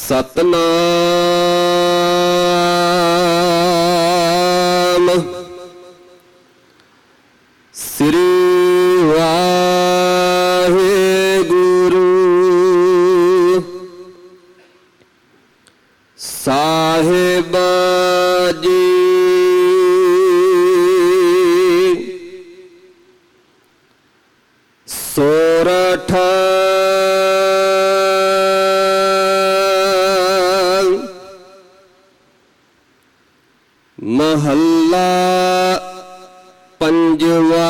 ਸਤਨਾਮ ਸ੍ਰੀ ਵਾਹਿਗੁਰੂ ਸਾਹਿਬ ਜੀ। ਸੋਰਠ ਮਹੱਲਾ ਪੰਜਵਾ।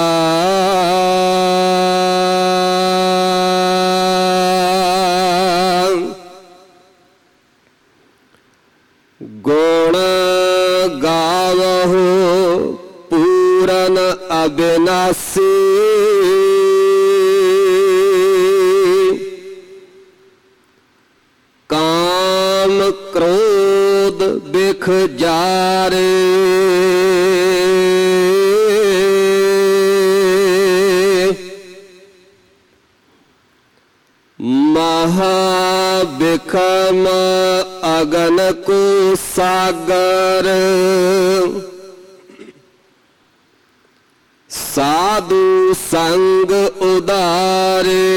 ਗੁਣ ਗਾਵਹੁ ਪੂਰਨ ਅਬਿਨਾਸੀ, ਕਾਮ ਕ੍ਰੋਧ ਬਿਖ ਜਾਰੇ। ਮਹਾ ਬਿਖਮ ਅਗਨ ਕੋ ਸਾਗਰ, ਸਾਧੂ ਸੰਗ ਉਦਾਰੇ।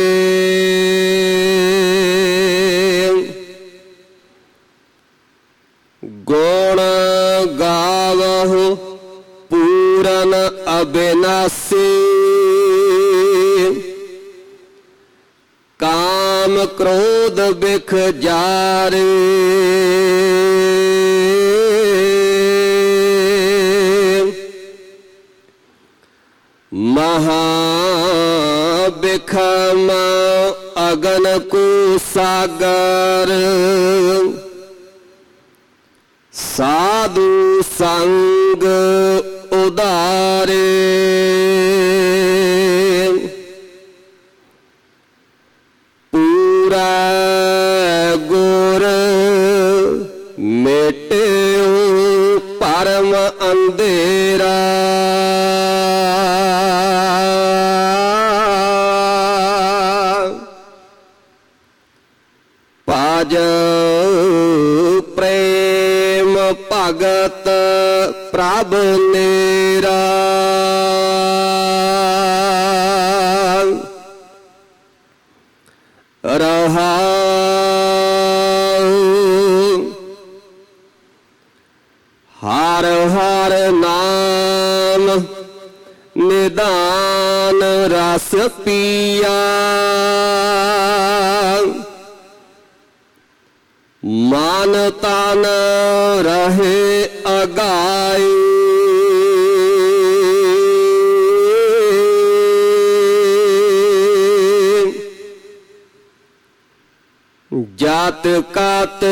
ਗੁਣ ਗਾਵਹੁ ਪੂਰਨ ਅਬਿਨਾਸੀ, ਕਾਮ ਕ੍ਰੋਧ ਬਿਖ ਜਾਰੇ। ਮਹਾ ਬਿਖਮ ਅਗਨ ਕੋ ਸਾਗਰ, ਸਾਧੂ ਸੰਗ ਉਦਾਰੇ। ਪੂਰਾ ਗੁਰ ਮੇਟਿਓ ਪਰਮ ਅੰਧੇਰਾ, ਭਜ ਪ੍ਰੇਮ ਭਗਤ ਪ੍ਰਭ ਮੇਰਾ। ਰਹਾਉ ਹਰ ਹਰ ਨਾਮ ਨਿਦਾਨ ਰਸ ਪੀਆ, ਮਨ ਤਨ ਰਹੇ ਅਗਾਈ। ਜਾਤ ਕਾਤ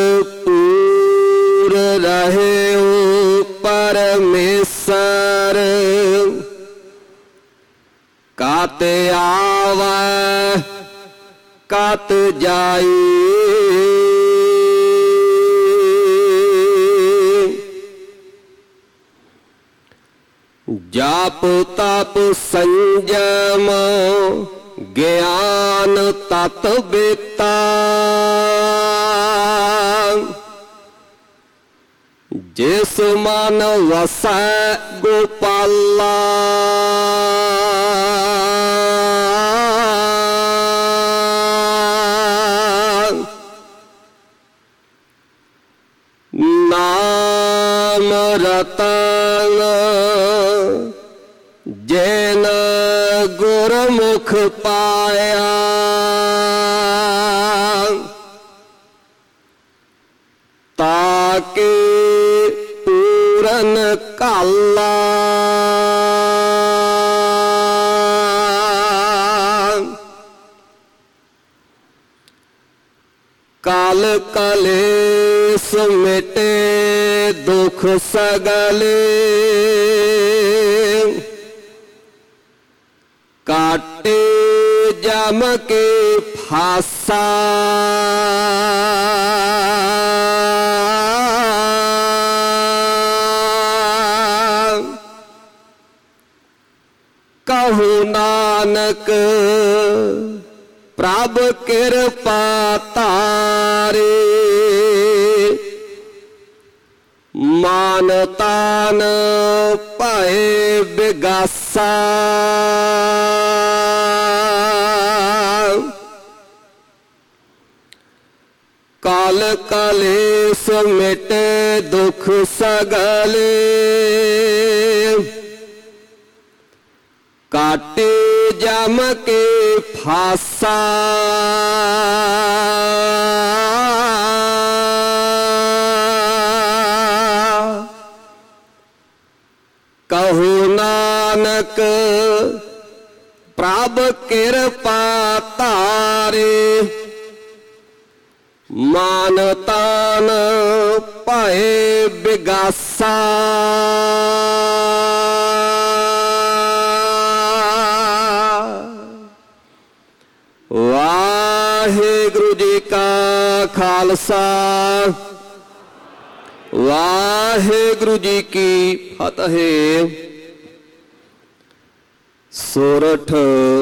ਪੂਰ ਰਹਿਓ ਪਰਮੇਸ਼ਰ, ਕਾਤ ਆਵੈ ਕਾਤ ਜਾਈ। ਜਾਪ ਤਪ ਸੰਜਮ ਗਿਆਨ ਤਤ ਬੇਤਾ, ਜਿਸ ਮਨ ਵਸੈ ਗੋਪਾਲਾ। ਨਾਮ ਰਤਨ ਜੈਨ ਗੁਰਮੁਖ ਪਾਇਆ, ਤਾਕੇ ਪੂਰਨ ਕਾਲਾ। ਕਾਲ ਕਲੇਸ਼ ਮਿਟੇ ਦੁਖ ਸਗਲੇ, काटे जम के फासा कहु नानक प्रभ कृपा तारे। ਮਾਨ ਤਾਨ ਭਏ ਬਿਗਾਸਾ ਕਾਲ ਕਲੇਸ਼ ਮਿਟੇ ਦੁਖ ਸਗਲੇ ਕਾਟੇ ਜਮ ਕੇ ਫਾਸਾ ਕਹੋ ਨਾਨਕ ਪ੍ਰਭ ਕਿਰਪਾ ਧਾਰੇ ਮਾਨ ਤਾਨ ਭਏ ਬਿਗਾਸਾ ਵਾਹਿਗੁਰੂ ਜੀ ਕਾ ਖਾਲਸਾ ਵਾਹਿਗੁਰੂ ਜੀ ਕੀ ਫਤਿਹ। ਸੋਰਠ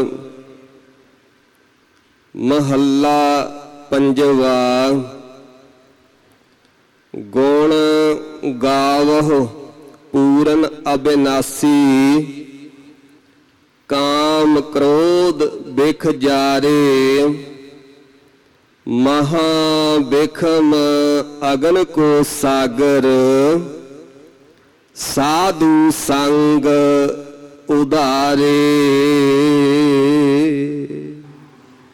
ਮਹੱਲਾ ਪੰਜਵਾ। ਗੁਣ ਗਾਵਹੁ ਪੂਰਨ ਅਬਿਨਾਸੀ ਕਾਮ ਕ੍ਰੋਧ ਬਿਖ ਜਾਰੇ ਮਹਾ ਬਿਖਮ ਅਗਨ ਕੋ ਸਾਗਰ ਸਾਧੂ ਸੰਗ ਉਧਾਰੇ।